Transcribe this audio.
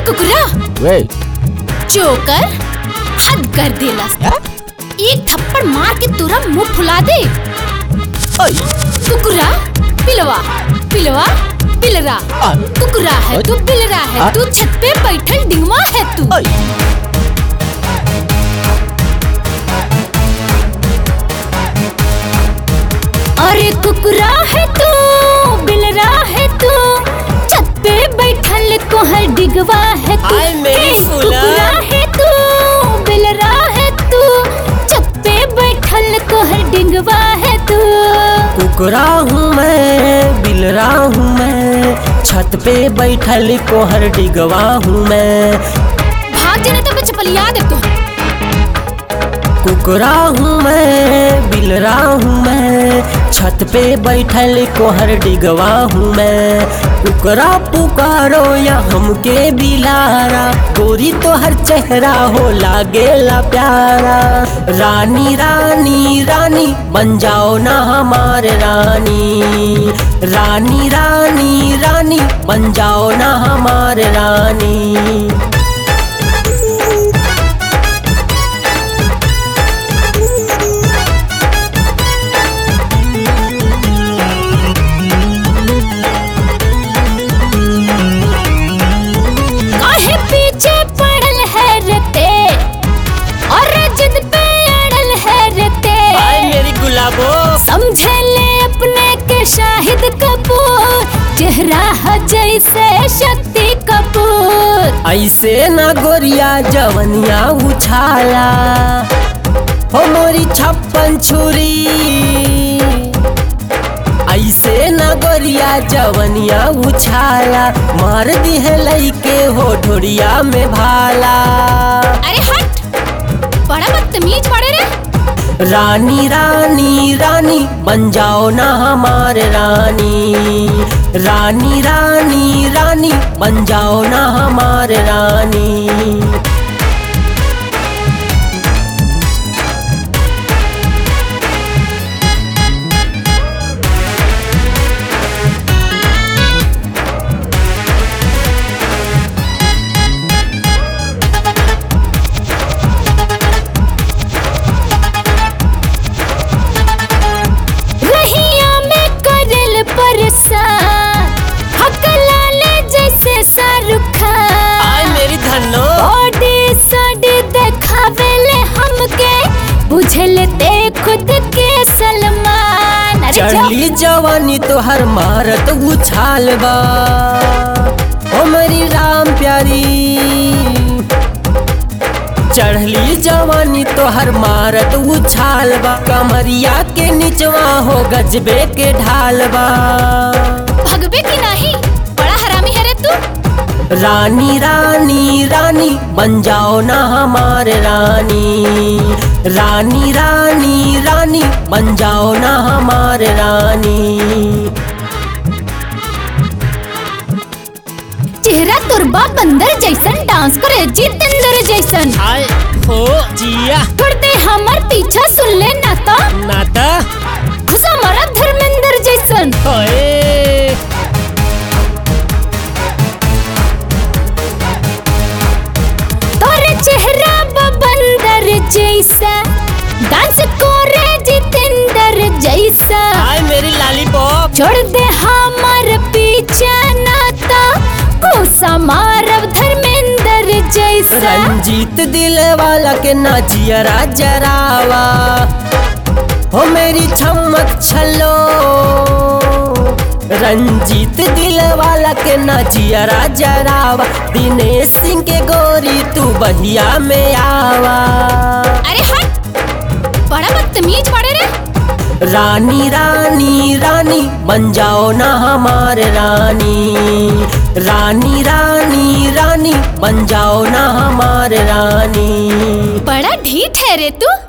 कुकुरा वे जोकर हद कर देला। एक थप्पड़ मार के तुरा मुंह फुला दे। कुकुरा पिलवा पिलवा पिलरा। कुकुरा है तू, पिलरा है तू, छत पे बैठल डिंगवा है तू। अरे कुकुरा है तू, बिलरा है तू, छत पे बैठल कोहर डिगवा है तू। कुकुरा है तू, बिलरा है तू, छत पे बैठल कोहर डिगवा है तू। कुकुरा हूँ मैं, बिलरा हूँ मैं, छत पे बैठल कोहर डिगवा हूँ मैं। भाग जाने तो मैं चपलिया दे तू। कुकुरा हूँ मैं, बिलरा हूँ मैं, छत पे बैठल कोहर डिगवा हूँ मैं। कुकुरा पुकारो या हमके बिलारा, गोरी तो हर चेहरा हो लागेला प्यारा। रानी रानी रानी बन जाओ ना हमारे रानी, रानी रानी रानी बन जाओ ना हमारे रानी। समझे ले अपने के शाहिद कपूर, चेहरा है जैसे शक्ति कपूर। ऐसे ना गोरिया जवनिया उछाला हो मोरी 56 छुरी। ऐसे ना गोरिया जवनिया उछाला, मार दी है लइके हो ढोरिया में भाला। अरे हट, बड़ा बदतमीज पड़े रे। रानी रानी रानी बन जाओ ना हमारे रानी, रानी रानी रानी बन जाओ ना हमारे रानी। बुझलते खुद के सलमान। चढ़ली जवानी तो हर मारत उछाल बा ओ मेरी राम प्यारी। चढ़ली जवानी तो हर मारत उछाल बा, कमरिया के निचवा हो गजबे के ढाल बा। भगबे की नहीं, बड़ा हरामी है रे तू। रानी रानी रानी बन जाओ ना हमारे रानी, रानी रानी रानी बन जाओ ना हमारे रानी। चेहरा तुरबा बंदर जैसन, डांस करे जितेंद्र जैसन। आए हो जिया थोड़े हमार पीछा सुन ले नाता, नाता खुशा मारा धर्मेंद्र जैसन। चेहरा बंदर जैसा, डांस करे जितेंद्र जैसा। आए मेरी लॉलीपॉप छोड़ दे हमार पीछा नाता, कोसा मारव धर्मेंद्र जैसा। रंजीत दिल वाला के नाचिया जरावा हो मेरी छमक छलो। रंजीत दिल वाला के नाचिया जरावा, दिनेश सिंह के गोरी तू बहिया में आवा। अरे हट, बड़ा बदतमीज पड़े रे। रानी रानी रानी बन जाओ ना हमारे रानी, रानी रानी रानी बन जाओ ना हमारे रानी। बड़ा ढीठ है रे तू।